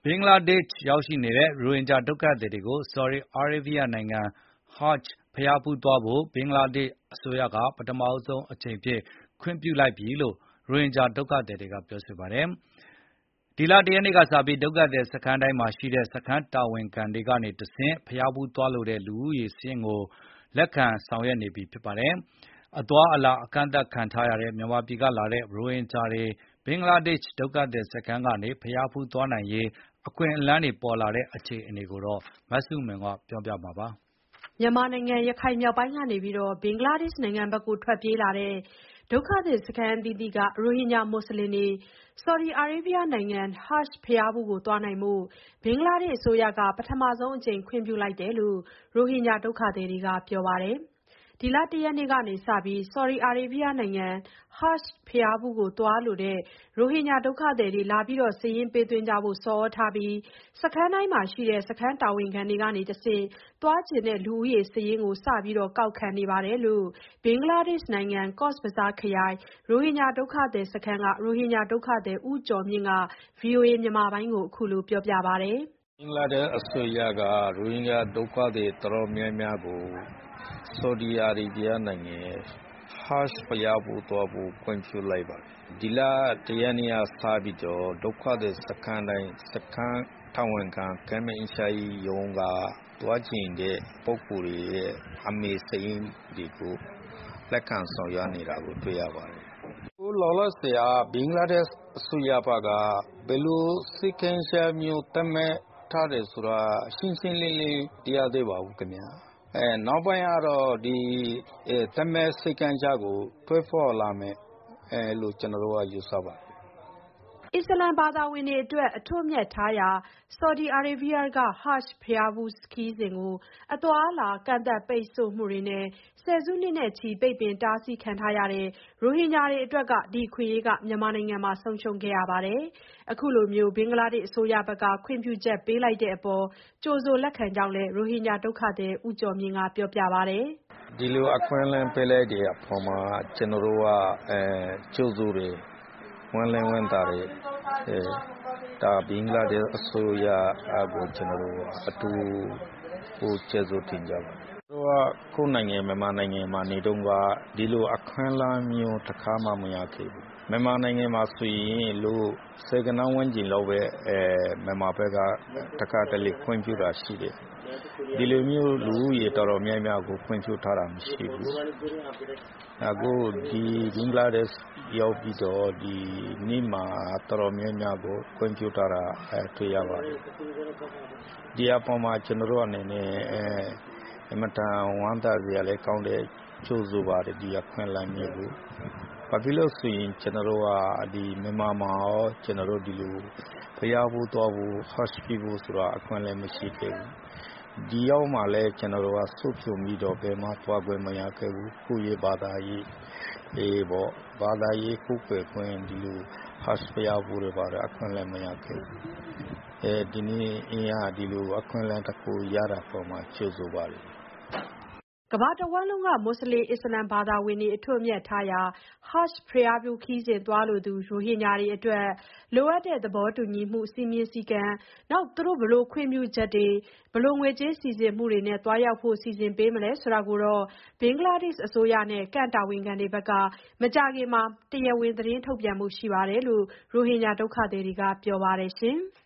ဘင်္ဂလားဒေ့ရှ်ရောက်ရှိနေတဲ့ ရိုဟင်ဂျာဒုက္ခသည်တွေကို ဆော်ဒီအာရေးဗီးယားနိုင်ငံ Hajj ဘုရားဖူးသွားဖို့ ဘင်္ဂလားဒေ့ရှ်အစိုးရက ပထမဆုံးအကြိမ်အဖြစ် ခွင့်ပြုလိုက်ပြီလို့ ရိုဟင်ဂျာဒုက္ခသည်တွေကပြောဆိုပါတယ်။ ဒီလ ၁ ရက်နေ့ကစပြီး ဒုက္ခသည်စခန်းတိုင်းမှာရှိတဲ့ စခန်းတာဝန်ခံတွေကနေတဆင့် ဘုရားဖူးသွားလိုတဲ့ လူဦးရေစာရင်းကို လက်ခံဆောင်ရွက်နေပြီဖြစ်ပါတယ်။ အသွားအလာကန့်သတ်ခံထားရတဲ့ မြန်မာပြည်ကလာတဲ့ ရိုဟင်ဂျာတွေ ဘင်္ဂလားဒေ့ရှ်ဒုက္ခသည်စခန်းကနေ ဘုရားဖူးသွားနိုင်ရေး အခွင့်အလမ်းတွေပေါ်လာတဲ့အခြေအနေကို မစုမြတ်မွန်က ပြောပြပါမယ်။ မြန်မာနိုင်ငံ ရခိုင်မြောက်ပိုင်းကနေ ဘင်္ဂလားဒေ့ရှ်နိုင်ငံဘက်ကို ထွက်ပြေးလာတဲ့ ဒုက္ခသည်စခန်းအသီးသီးက ရိုဟင်ဂျာမွတ်ဆလင်တွေ ဆော်ဒီအာရေးဗီးယားနိုင်ငံ Hajj ဘုရားဖူးသွားနိုင်ဖို့ ဘင်္ဂလားဒေ့ရှ်အစိုးရက ပထမဆုံးအကြိမ် ခွင့်ပြုလိုက်တယ်လို့ ရိုဟင်ဂျာဒုက္ခသည်တွေကပြောပါတယ်။ ဒီလ ၁ ရက်နေ့ကစပြီး ဆော်ဒီအာရေးဗီးယားနိုင်ငံ Hajj ဘုရားဖူးသွားလိုတဲ့ ရိုဟင်ဂျာဒုက္ခသည်တွေ လာရောက်စာရင်းပေးသွင်းကြဖို့ ဆော်သြထားပြီး စခန်းတိုင်းမှာရှိတဲ့ စခန်းတာဝန်ခံတွေကနေတဆင့် သွားချင်တဲ့လူဦးရေစာရင်းကို စပြီးကောက်ခံနေတယ်လို့ ဘင်္ဂလားဒေ့ရှ်နိုင်ငံ Cox's Bazar ခရိုင် ရိုဟင်ဂျာဒုက္ခသည်စခန်းက ရိုဟင်ဂျာဒုက္ခသည် ဦးကျော်မြင့်က ဗွီအိုအေမြန်မာပိုင်းကို အခုလိုပြောပြပါတယ်။ “ဘင်္ဂလားဒေ့ရှ်အစိုးရက ရိုဟင်ဂျာဒုက္ခသည်တော်တော်များများကို ဆော်ဒီအာရေးဗီးယားနိုင်ငံ Hajj ဘုရားဖူးသွားဖို့ ခွင့်ပြုလိုက်ပါတယ်။ ဒီလ ၁ ရက်နေ့ကစပြီးတော့ ဒုက္ခသည်စခန်းတိုင်း စခန်းတာဝန်ခံ ရုံးက သွားချင်တဲ့ပုဂ္ဂိုလ်တွေရဲ့ အမည်စာရင်းတွေကို လက်ခံဆောင်ရွက်နေတာကို တွေ့ရပါတယ်။ အခုလောလောဆယ်က ဘင်္ဂလားဒေ့ရှ်အစိုးရဘက်က ဘယ်လိုစည်းကမ်းချက်မျိုး သတ်မှတ်ထားတယ်ဆိုတာ ရှင်းရှင်းလင်းလင်း မသိရသေးပါဘူးခင်ဗျ။ နောက်ပိုင်းကတော့ ဒီသတ်မှတ်စည်းကမ်းချက်ကို ထွက်ပေါ်လာမယ်လို့ ကျနော်တို့က ယူဆပါတယ်။” အစ္စလာမ်ဘာသာဝင်တွေအတွက် အထွတ်အမြတ်ထားရာ ဆော်ဒီအာရေးဗီးယားက Hajj ဘုရားဖူးခရီးစဉ်ကို အသွားအလာကန့်သတ်ပိတ်ဆို့မှုတွေနဲ့ ဆယ်စုနှစ်နဲ့ချီ ပိတ်ပင်တားဆီးခံထားရတဲ့ ရိုဟင်ဂျာတွေအတွက် ဒီအခွင့်အရေးက မြန်မာနိုင်ငံမှာ ဆုံးရှုံးခဲ့ရပါတယ်။ အခုလို ဘင်္ဂလားဒေ့ရှ်အစိုးရဘက်က ခွင့်ပြုချက်ပေးလိုက်တဲ့အပေါ် ကြိုဆိုလက်ခံကြောင်းလည်း ရိုဟင်ဂျာဒုက္ခသည် ဦးကျော်မြင့်ကပြောပြပါတယ်။ “ဒီလိုအခွင့်အလမ်းပေးလိုက်တဲ့အပေါ်မှာ ကျနော်တို့က ကြိုဆိုတယ်။ ဝမ်းလည်းဝမ်းသာတယ်။ ဒါဘင်္ဂလားဒေ့ရှ်အစိုးရကို ကျနော်တို့အထူးကျေးဇူးတင်ကြောင်း။ ကျနော်တို့က ကိုယ့်နိုင်ငံ မြန်မာနိုင်ငံမှာနေတုန်းက ဒီလိုအခွင့်အလမ်းမျိုး တခါမှမရခဲ့ဘူး။ မြန်မာနိုင်ငံမှာဆိုရင် လူဆယ်ဂဏန်းဝန်းကျင်လောက်ပဲ မြန်မာဘက်က တခါတလေခွင့်ပြုတာရှိတယ်။ ဒီလိုမျိုး လူဦးရေတော်တော်များများကို ခွင့်ပြုထားတာမရှိဘူး။ အခု ဒီဘင်္ဂလားဒေ့ရှ်ရောက်ပြီးတော့ ဒီနေ့မှာ တော်တော်များများကို ခွင့်ပြုထားတာ တွေ့ရပါတယ်။ ဒီအပေါ်မှာ ကျနော်တို့အနေနဲ့ အင်မတန်ဝမ်းသာစရာလည်းကောင်းတယ်။ ကြိုဆိုပါတယ် ဒီအခွင့်အလမ်းမျိုးကို။ ဘာဖြစ်လို့ဆိုရင် ကျနော်တို့က မြန်မာမှာရော ကျနော်တို့ ဒီလိုဘုရားဖူးသွားဖို့ Hajj ပြုဖို့ဆိုတာ အခွင့်အလမ်းမရှိခဲ့ဘူး။ ဒီရောက်မှလည်း ကျနော်တို့က စုပြုံပြီးတော့ ဘယ်မှသွားခွင့်မရခဲ့ဘူး။ ကိုယ့်ရဲ့ဘာသာရေးကိုးကွယ်ခွင့် ဒီလို Hajj ဘုရားဖူးတွေ ဘာတွေ အခွင့်အလမ်းမရခဲ့ဘူး။ ဒီနေ့ဒီလိုအခွင့်အလမ်းတခုရတဲ့အပေါ်မှာ ကြိုဆိုပါတယ်။” ကမ္ဘာတဝန်းလုံးက မွတ်ဆလင် အစ္စလာမ်ဘာသာဝင်တွေ အထွတ်အမြတ်ထားရာ Hajj ဘုရားဖူးခရီးစဉ်သွားလိုသူ ရိုဟင်ဂျာတွေအတွက် လိုအပ်တဲ့ သဘောတူညီမှု စည်းမျဉ်းစည်းကမ်း ဘယ်လိုခွင့်ပြုချက်တွေ ငွေကြေးစီစစ်မှုတွေနဲ့ သွားရောက်ဖို့ စီစဉ်ပေးမလဲဆိုတာကိုတော့ ဘင်္ဂလားဒေ့ရှ်အစိုးရနဲ့ Camp တာဝန်ခံတွေဘက်က မကြာခင်မှာ တရားဝင်သတင်းထုတ်ပြန်ဖို့ရှိတယ်လို့ ရိုဟင်ဂျာဒုက္ခသည်တွေကပြောပါတယ်ရှင်။